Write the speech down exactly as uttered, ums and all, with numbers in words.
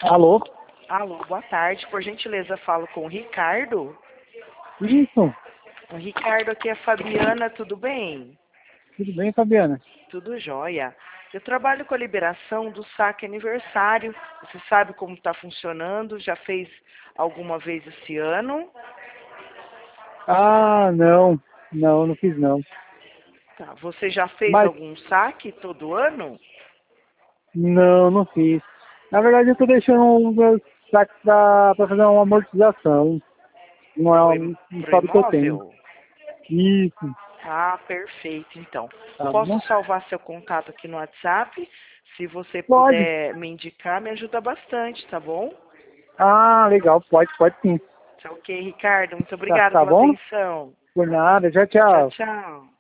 Alô? Alô, boa tarde. Por gentileza, falo com o Ricardo. Isso. O Ricardo, aqui é a Fabiana, tudo bem? Tudo bem, Fabiana? Tudo jóia. Eu trabalho com a liberação do saque aniversário. Você sabe como está funcionando? Já fez alguma vez esse ano? Ah, não. Não, não fiz não. Tá. Você já fez Mas, algum saque todo ano? não, não fiz. Na verdade, eu tô deixando um meus saques pra, pra fazer uma amortização. Não Para é o um, um pro saldo que eu tenho. imóvel? Isso. Ah, perfeito, então. Tá Posso bom? salvar seu contato aqui no WhatsApp? Se você Pode. puder me indicar, me ajuda bastante, tá bom? Ah, legal. Pode, pode sim. Tá ok, Ricardo. Muito Tá, obrigada tá pela bom? atenção. Por nada. Tchau, Tchau, tchau. tchau.